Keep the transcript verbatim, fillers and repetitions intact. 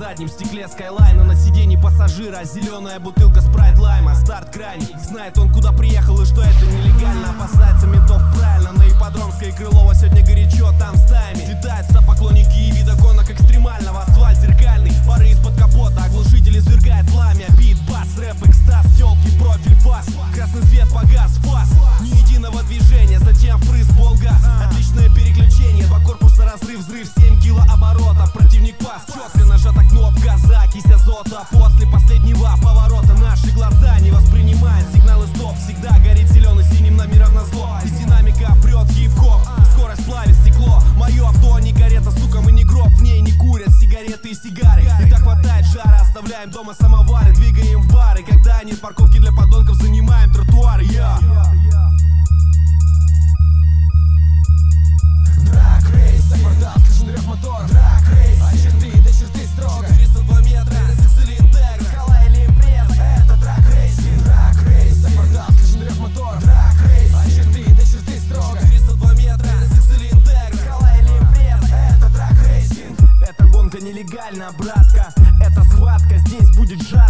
заднем стекле Скайлайна, на сиденье пассажира зеленая бутылка спрайт лайма. Старт крайний, знает он куда приехал и что это нелегально. Опасается ментов правильно, на ипподромской и Крылова сегодня горячо там стаями. Слетаются поклонники и вида гонок экстремального. Асфальт зеркальный, пары из-под капота, оглушитель извергает пламя. Бит, бас, рэп, экстаз, тёлки, профиль, фас. Красный свет погас, фас, ни единого движения, затем впрыск, полгаз. Отличное переключение, два корпуса, разрыв, взрыв, семь килооборотов. Противник пас, четко нажата кнопка, закись азота. После последнего поворота наши глаза не воспринимают сигналы стоп. Всегда горит зеленый синим номером на зло. Из динамика прет хип-хоп, скорость плавит стекло. Мое авто не карета, сука, мы не гроб. В ней не курят сигареты и сигары. И так хватает жара, оставляем дома самовары, двигаем в бары. Когда нет парковки для подонков, занимаем тротуары. Я Драг рейс, за квартал слышен рев мотора. Драг рейс, от черты до черты строго. четыреста два метра, Сиксели Интегра, Скала или импреза, это драг рейсинг. Драг рейс, за квартал слышен рев мотора. Драг рейс, от черты до черты строго. четыреста два метра, Сиксели Интегра, Скала или импреза, это драг рейсинг. эта гонка нелегальна, братка. Это схватка, здесь будет жарко.